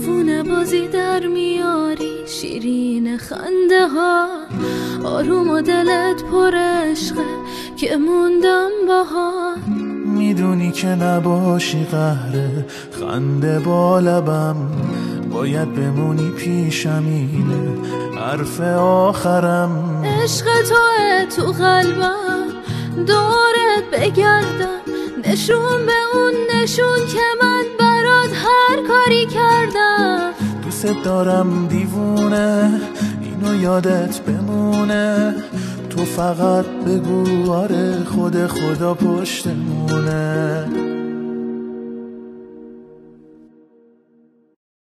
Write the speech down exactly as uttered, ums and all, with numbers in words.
دیوونه بازی در میاری، شیرین خنده ها، آروم و دلت پر عشقه که موندم باها. میدونی که نباشی قهره خنده با لبم، باید بمونی پیشم، اینه حرف آخرم. عشق توه تو قلبم، دورت بگردم، نشون به اون نشون که من برات هر کاری کردم. دوست دارم دیوونه، اینو یادت بمونه، تو فقط بگو آره خود خدا پشتمونه.